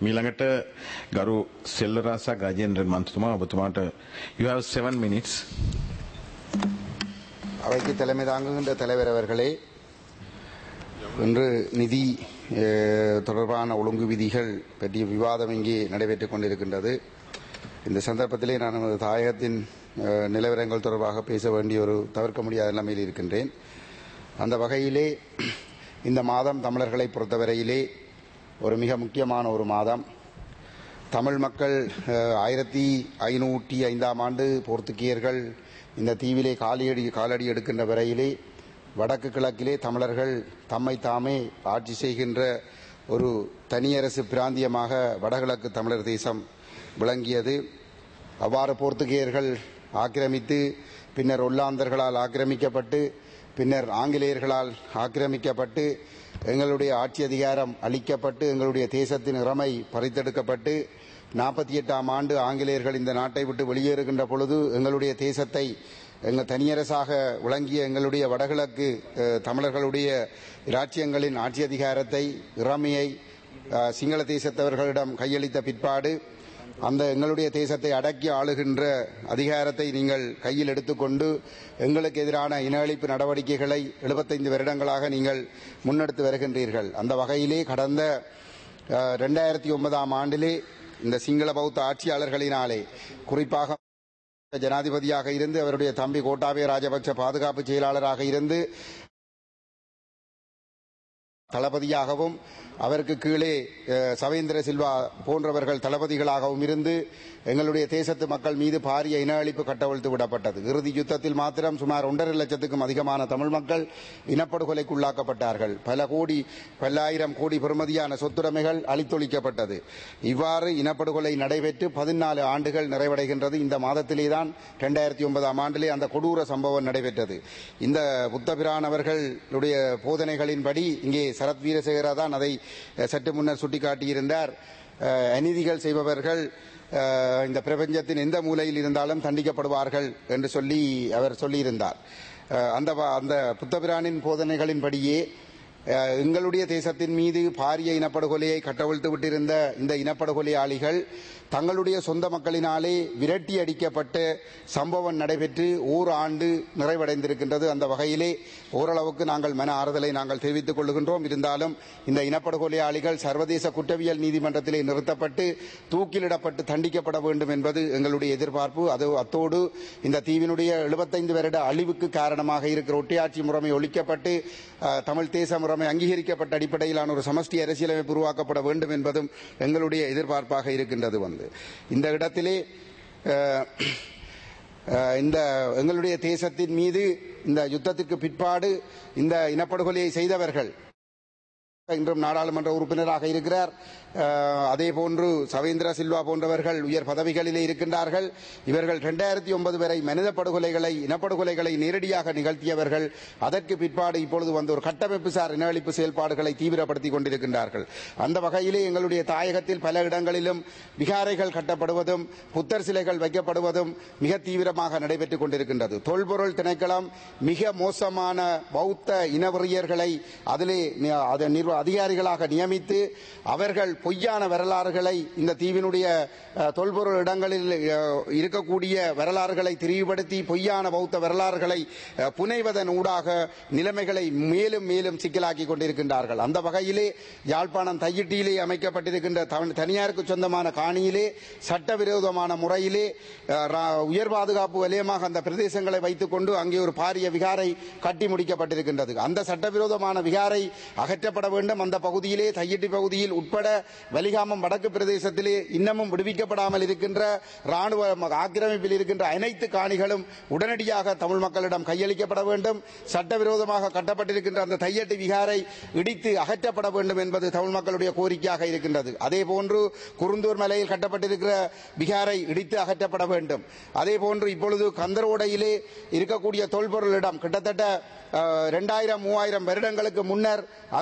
මීළඟට ගරු සෙල්වරාසා ගජේන්ද්‍රන් මන්ත්‍රතුමා ඔබතුමාට you have 7 minutes. அவைக்கு தலைமை தாங்குகின்ற தலைவர் அவர்களே, இன்று நிதி தொடர்பான ஒழுங்கு விதிகள் பற்றிய விவாதம் இங்கே நடைபெற்றுக் கொண்டிருக்கின்றது. இந்த சந்தர்ப்பத்திலே நான் நமது தாயகத்தின் நிலவரங்கள் தொடர்பாக பேச வேண்டிய ஒரு தவிர்க்க முடியாத நிலைமையில் இருக்கின்றேன். அந்த வகையிலே இந்த மாதம் தமிழர்களை பொறுத்தவரையிலே ஒரு மிக முக்கியமான ஒரு மாதம். தமிழ் மக்கள் 1505ஆம் ஆண்டு போர்த்துகீயர்கள் இந்த தீவிலே காலடி எடுக்கின்ற வரையிலே வடக்கு கிழக்கிலே தமிழர்கள் தம்மை தாமே ஆட்சி செய்கின்ற ஒரு தனியரசு பிராந்தியமாக வடகிழக்கு தமிழர் தேசம் விளங்கியது. அவ்வாறு போர்த்துகேயர்கள் ஆக்கிரமித்து, பின்னர் ஒல்லாந்தர்களால் ஆக்கிரமிக்கப்பட்டு, பின்னர் ஆங்கிலேயர்களால் ஆக்கிரமிக்கப்பட்டு, எங்களுடைய ஆட்சி அதிகாரம் அளிக்கப்பட்டு, எங்களுடைய தேசத்தின் இறமை பறித்தெடுக்கப்பட்டு 48ஆம் ஆண்டு ஆங்கிலேயர்கள் இந்த நாட்டை விட்டு வெளியேறுகின்ற பொழுது எங்களுடைய தேசத்தை எங்கள் தனியரசாக விளங்கிய எங்களுடைய வடகிழக்கு தமிழர்களுடைய இராச்சியங்களின் ஆட்சி அதிகாரத்தை இறமையை சிங்கள தேசத்தவர்களிடம் கையளித்த பிற்பாடு அந்த எங்களுடைய தேசத்தை அடக்கி ஆளுகின்ற அதிகாரத்தை நீங்கள் கையில் எடுத்துக்கொண்டு எங்களுக்கு எதிரான இன அழிப்பு நடவடிக்கைகளை 75 வருடங்களாக நீங்கள் முன்னெடுத்து வருகின்றீர்கள். அந்த வகையிலே கடந்த 2009ஆம் ஆண்டிலே இந்த சிங்கள பௌத்த ஆட்சியாளர்களினாலே, குறிப்பாக ஜனாதிபதியாக இருந்து அவருடைய தம்பி கோட்டாபய ராஜபக்ச பாதுகாப்பு செயலாளராக இருந்து தளபதியாகவும், அவருக்கு கீழே சவேந்திர சில்வா போன்றவர்கள் தளபதிகளாகவும் இருந்து எங்களுடைய தேசத்து மக்கள் மீது பாரிய இன அழிப்பு கட்டவிழ்த்து விடப்பட்டது. இறுதி யுத்தத்தில் மாத்திரம் சுமார் 1.5 லட்சத்துக்கும் அதிகமான தமிழ் மக்கள் இனப்படுகொலைக்குள்ளாக்கப்பட்டார்கள். பல்லாயிரம் கோடி பெறுமதியான சொத்துடைமைகள் அழித்தொழிக்கப்பட்டது. இவ்வாறு இனப்படுகொலை நடைபெற்று 14 ஆண்டுகள் நிறைவடைகின்றது. இந்த மாதத்திலேதான் 2009ஆம் ஆண்டிலே அந்த கொடூர சம்பவம் நடைபெற்றது. இந்த புத்தபிரான் அவர்களுடைய போதனைகளின்படி இங்கே சரத் வீரசேகரா தான் அதை சற்று முன்னர் சுட்டிக்காட்டியிருந்தார். அநீதிகள் செய்பவர்கள் இந்த பிரபஞ்சத்தின் எந்த மூலையில் இருந்தாலும் தண்டிக்கப்படுவார்கள் என்று சொல்லி அவர் சொல்லியிருந்தார். அந்த புத்தபிரானின் போதனைகளின்படியே எங்களுடைய தேசத்தின் மீது பாரிய இனப்படுகொலையை கட்டவிழ்த்து விட்டிருந்த இந்த இனப்படுகொலையாளிகள் தங்களுடைய சொந்த மக்களினாலே விரட்டி அடிக்கப்பட்ட சம்பவம் நடைபெற்று ஓராண்டு நிறைவடைந்திருக்கின்றது. அந்த வகையிலே ஓரளவுக்கு நாங்கள் மன ஆறுதலை நாங்கள் தெரிவித்துக் கொள்கின்றோம். இருந்தாலும் இந்த இனப்படுகொலையாளிகள் சர்வதேச குற்றவியல் நீதிமன்றத்திலே நிறுத்தப்பட்டு தூக்கிலிடப்பட்டு தண்டிக்கப்பட வேண்டும் என்பது எங்களுடைய எதிர்பார்ப்பு. அத்தோடு இந்த தீவினுடைய 75 வருட அழிவுக்கு காரணமாக இருக்கிற ஒட்டியாட்சி முறைமை ஒழிக்கப்பட்டு தமிழ் தேச முறைமை அங்கீகரிக்கப்பட்ட அடிப்படையிலான ஒரு சமஷ்டி அரசியலமைப்பு உருவாக்கப்பட வேண்டும் என்பதும் எங்களுடைய எதிர்பார்ப்பாக இருக்கின்றது. இந்த இடத்திலே இந்த எங்களுடைய தேசத்தின் மீது இந்த யுத்தத்திற்கு பிற்பாடு இந்த இனப்படுகொலையை செய்தவர்கள் இன்றும் நாடாளுமன்ற உறுப்பினராக இருக்கிறார். அதேபோன்று சவேந்திர சில்வா போன்றவர்கள் உயர் பதவிகளிலே இருக்கின்றார்கள். இவர்கள் 2009 வரை மனித படுகொலைகளை, இனப்படுகொலைகளை நேரடியாக நிகழ்த்தியவர்கள். அதற்கு பிற்பாடு இப்பொழுது வந்து ஒரு கட்டமைப்பு சார் இன அழிப்பு செயல்பாடுகளை தீவிரப்படுத்திக் கொண்டிருக்கின்றார்கள். அந்த வகையிலே எங்களுடைய தாயகத்தில் பல இடங்களிலும் விகாரைகள் கட்டப்படுவதும் புத்தர் சிலைகள் வைக்கப்படுவதும் மிக தீவிரமாக நடைபெற்றுக் கொண்டிருக்கின்றது. தொல்பொருள் திணைக்களம் மிக மோசமான பௌத்த இனவெறியர்களை அதிலே அதிகாரிகளாக நியமித்து அவர்கள் பொய்யான வரலாறுகளை இந்த தீவினுடைய தொல்பொருள் இடங்களில் இருக்கக்கூடிய வரலாறுகளை திரிவுபடுத்தி பொய்யான பௌத்த வரலாறுகளை புனைவதன் ஊடாக நிலைமைகளை மேலும் மேலும் சிக்கலாக்கி கொண்டிருக்கின்றார்கள். அந்த வகையிலே யாழ்ப்பாணம் தையிட்டியிலே அமைக்கப்பட்டிருக்கின்ற தனியாருக்கு சொந்தமான காணியிலே சட்டவிரோதமான முறையிலே உயர் பாதுகாப்பு வலயமாக அந்த பிரதேசங்களை வைத்துக் கொண்டு அங்கே ஒரு பாரிய விகாரை கட்டி முடிக்கப்பட்டிருக்கின்றது. அந்த சட்டவிரோதமான விகாரை அகற்றப்பட வேண்டும். அந்த பகுதியிலே தையிட்டி பகுதியில் உட்பட வலிகாமம் வடக்கு பிரதேசத்திலே இன்னமும் விடுவிக்கப்படாமல் இருக்கின்ற ராணுவ ஆக்கிரமிப்பில் இருக்கின்ற அனைத்து காணிகளும் உடனடியாக தமிழ் மக்களிடம் கையளிக்கப்பட வேண்டும். சட்டவிரோதமாக கட்டப்பட்டிருக்கின்ற அந்த தையட்டி விகாரை இடித்து அகற்றப்பட வேண்டும் என்பது தமிழ் மக்களுடைய கோரிக்கையாக இருக்கின்றது. அதேபோன்று குருந்தூர் மலையில் கட்டப்பட்டிருக்கிற விகாரை இடித்து அகற்றப்பட வேண்டும். அதேபோன்று இப்பொழுது கந்தரோடையிலே இருக்கக்கூடிய தொல்பொருளிடம் கிட்டத்தட்ட 2000-3000 வருடங்களுக்கு முன்னர் அந்த பகுதியில்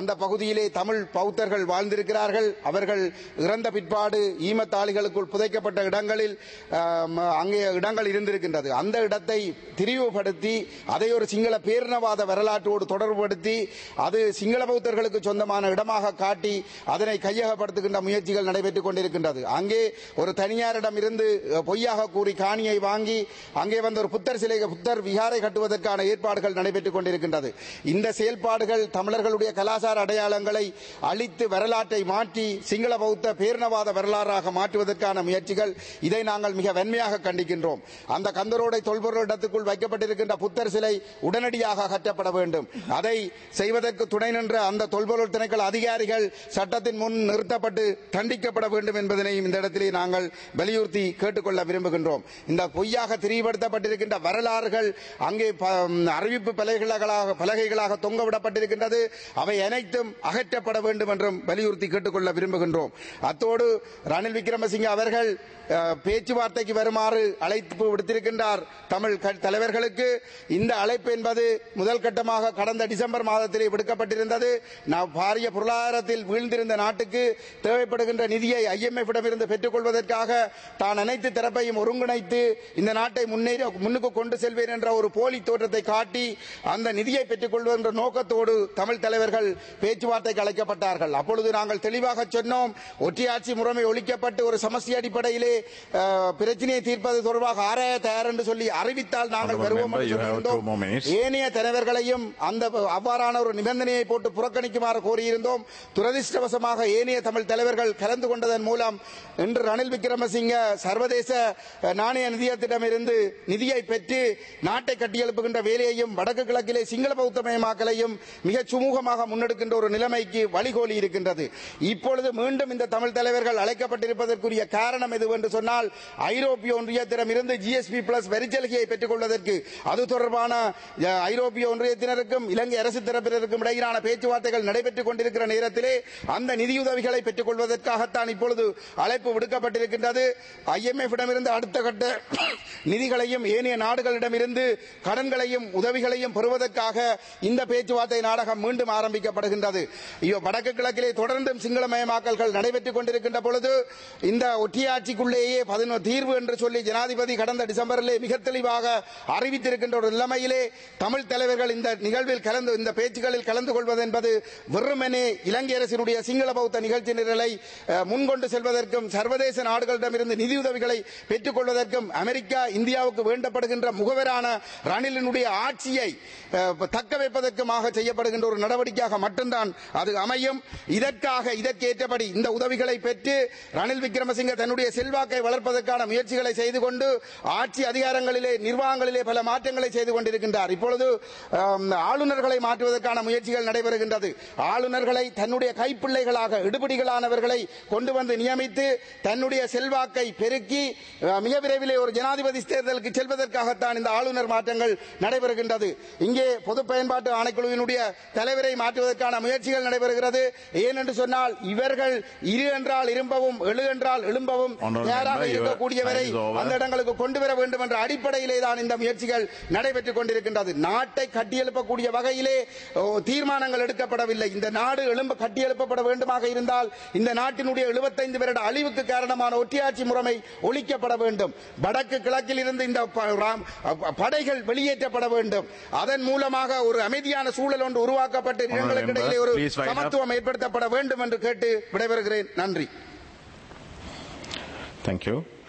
பகுதியிலே தமிழ் பௌத்தர்கள் வாழ்ந்திருக்கிறார்கள். அவர்கள் இறந்த பிற்பாடு ஈமத்தாளிகளுக்குள் புதைக்கப்பட்ட இடங்களில் அங்கே இடங்கள் இருந்திருக்கின்றது. அந்த இடத்தை திரிவுபடுத்தி அதை ஒரு சிங்கள பேரினவாத வரலாற்றோடு தொடர்புபடுத்தி அது சிங்கள பௌத்தர்களுக்கு சொந்தமான இடமாக காட்டி அதனை கையகப்படுத்துகின்ற முயற்சிகள் நடைபெற்றுக் கொண்டிருக்கின்றது. அங்கே ஒரு தனியாரிடம் இருந்து பொய்யாக கூறி காணியை வாங்கி அங்கே வந்து ஒரு புத்தர் விகாரை கட்டுவதற்கான ஏற்பாடுகள் நடைபெற்றுக் கொண்டிருக்கின்றது. இந்த செயல்பாடுகள் தமிழர்களுடைய கலாச்சார அடையாளங்களை அழித்து வரலாற்றை மாற்றி சிங்கள பௌத்த பேரினவாத வரலாறாக மாற்றுவதற்கான முயற்சிகள். இதை நாங்கள் மிக வன்மையாக கண்டிக்கின்றோம். அந்த கந்தரோடை தொல்பொருள் இடத்துக்குள் வைக்கப்பட்டிருக்கின்ற புத்தர் சிலை உடனடியாக அகற்றப்பட வேண்டும். அதை செய்வதற்கு துணை நின்ற அந்த தொல்பொருள் திணைக்கள அதிகாரிகள் சட்டத்தின் முன் நிறுத்தப்பட்டு தண்டிக்கப்பட வேண்டும் என்பதனையும் இந்த இடத்திலே நாங்கள் வலியுறுத்தி கேட்டுக்கொள்ள விரும்புகின்றோம். இந்த பொய்யாக திரிவுபடுத்தப்பட்டிருக்கின்ற வரலாறுகள் அங்கே அறிவிப்பு பலகைகளாக தொங்கவிடப்பட்டிருக்கின்றது. அவை அனைத்தும் அகற்றப்பட வேண்டும் என்றும் வலியுறுத்தி கேட்டுக்கொள்ள விரும்புகின்றோம். அத்தோடு ரணில் விக்ரமசிங்கே அவர்கள் பேச்சுவார்த்தைக்கு வருமாறு அழைப்பு விடுத்திருக்கின்றார் தமிழ் தலைவர்களுக்கு. இந்த அழைப்பு என்பது முதல் கட்டமாக கடந்த டிசம்பர் மாதத்திலே விடுக்கப்பட்டிருந்தது. பாரிய பொருளாதாரத்தில் வீழ்ந்திருந்த நாட்டுக்கு தேவைப்படுகின்ற நிதியை IMF இடமிருந்து பெற்றுக் கொள்வதற்காக தான் அனைத்து தரப்பையும் ஒருங்கிணைத்து இந்த நாட்டை முன்னுக்கு கொண்டு செல்வேன் என்ற ஒரு போலி தோற்றத்தை காட்டி அந்த நிதியை பெற்றுக் கொள்வதென்ற நோக்கத்தோடு தமிழ் தலைவர்கள் பேச்சுவார்த்தைக்கு அழைக்கப்பட்டார்கள். அப்பொழுது நாங்கள் தெளிவாக சொன்னோம், ஒற்றையாட்சி முறைமை ஒழிக்கப்பட்டு ஒரு சமஸ்டி அடிப்படையிலே பிரச்சனையை தீர்ப்பது தொடர்பாக ஆராய தயார் என்று சொல்லி அறிவித்தால் நாங்கள் வருவோம். ஏனைய தலைவர்களையும் அந்த அவ்வாறான ஒரு நிபந்தனையை போட்டு புறக்கணிக்குமாறு கோரியிருந்தோம். துரதிருஷ்டவசமாக ஏனைய தமிழ் தலைவர்கள் கலந்து கொண்டதன் மூலம் இன்று ரணில் விக்ரமசிங்க சர்வதேச நாணய நிதியத்திடமிருந்து நிதியை பெற்று நாட்டை கட்டியெழுப்புகின்ற வேலையையும் வடக்கு கிழக்கிலே சிங்கள பௌத்தமயமாக்கலையும் மிக சுமூகமாக முன்னெடுக்கின்ற ஒரு நிலைமைக்கு வழிகோலி இருக்கின்றது. இப்பொழுது மீண்டும் இந்த தமிழ் தலைவர்கள் அழைக்கப்பட்டிருப்பதற்குரிய காரணம் எதுவென்று சொன்னால், ஐரோப்பிய ஒன்றியத்திடமிருந்து GSP+ வரிச்சலுகையை பெற்றுக் கொள்வதற்கு அது தொடர்பான ஐரோப்பிய ஒன்றியத்தினருக்கும் இலங்கை அரசு தரப்பினருக்கும் இடையிலான பேச்சுவார்த்தைகள் நடைபெற்றுக் கொண்டிருக்கிற நேரத்திலே அந்த நிதியுதவிகளை பெற்றுக் கொள்வதற்காகத்தான் இப்பொழுது அழைப்பு விடுக்கப்பட்டிருக்கின்றது. IMF இடமிருந்து அடுத்த கட்ட நிதிகளையும் ஏனைய நாடுகளிடமிருந்து கடன்களையும் உதவிகளையும் பெறுவதற்காக இந்த பேச்சுவார்த்தை நாடகம் மீண்டும் ஆரம்பிக்கப்படுகின்றது. வடக்கு கிழக்கிலே தொடர்ந்தும் சிங்களமயமாக்கல்கள் நடைபெற்றுக் கொண்டிருக்கின்ற பொழுது இந்த ஒற்றையாட்சிக்குள்ளேயே தீர்வு என்று சொல்லி ஜனாதிபதி கடந்த டிசம்பரிலே மிக தெளிவாக அறிவித்திருக்கின்ற ஒரு நிலைமையிலே தமிழ் தலைவர்கள் இந்த நிகழ்வில் இந்த பேச்சுகளில் கலந்து கொள்வது என்பது வெறுமனே இலங்கை அரசினுடைய சிங்கள பௌத்த நிகழ்ச்சி நிரலை முன்கொண்டு செல்வதற்கும் சர்வதேச நாடுகளிடமிருந்து நிதியுதவிகளை பெற்றுக் கொள்வதற்கும் அமெரிக்கா இந்தியாவுக்கு வேண்டப்படுகின்ற முகவரான ரணிலினுடைய ஆட்சியை தக்க வைப்பதற்குமாக செய்யப்படுகின்ற ஒரு நடவடிக்கையாக மட்டும்தான் அது அமையும். இதற்கேற்றபடி இந்த உதவிகளை பெற்று ரணில் விக்ரமசிங்கே தன்னுடைய செல்வாக்கை வளர்ப்பதற்கான முயற்சிகளை செய்து கொண்டு ஆட்சி அதிகாரங்களிலே நிர்வாகங்களிலே பல மாற்றங்களை செய்து கொண்டிருக்கின்றார். இப்பொழுது ஆளுநர்களை மாற்றுவதற்கான முயற்சிகள் நடைபெறுகின்றது. ஆளுநர்களை தன்னுடைய கைப்பிள்ளைகளாக இடுபடிகளானவர்களை கொண்டு வந்து நியமித்து தன்னுடைய செல்வாக்கை பெருக்கி மிக விரைவிலே ஒரு ஜனாதிபதி தேர்தலுக்கு செல்வதற்காகத்தான் இந்த ஆளுநர் மாற்றங்கள் நடைபெறுகின்றது. இங்கே பொது பயன்பாட்டு ஆணைக்குழுவினுடைய தலைவரை மாற்றுவதற்கான முயற்சிகள் நடைபெறுகிறது. ஏனென்று சொன்னால் இவர்கள் இரு என்றால் இரும்பவும் எழு என்றால் எழும்பவும் தயாராக இருக்கக்கூடியவரை அந்த இடங்களுக்கு கொண்டு வர வேண்டும் என்ற அடிப்படையிலே தான் இந்த முயற்சிகள் நடைபெற்றுக் கொண்டிருக்கின்றது. நாட்டை கட்டியெழுப்பக்கூடிய வகையிலே தீர்மானங்கள் எடுக்கப்படவில்லை. இந்த நாடு கட்டியெழுப்பப்பட வேண்டுமாக இருந்தால் இந்த நாட்டினுடைய 75 வருட அழிவுக்கு காரணமான ஒற்றையாட்சி முறைமை ஒழிக்கப்பட வேண்டும். வடக்கு கிழக்கில் இருந்து இந்த படைகள் வெளியேற்றப்பட வேண்டும். அதன் மூலமாக ஒரு அமைதியான சூழல் ஒன்று உருவாக்கப்பட்டு இடங்களுக்கு இடையிலே ஒரு சமத்துவம் ஏற்படுத்தப்பட வேண்டும் என்று கேட்டு விடைபெறுகிறேன். நன்றி. Thank you.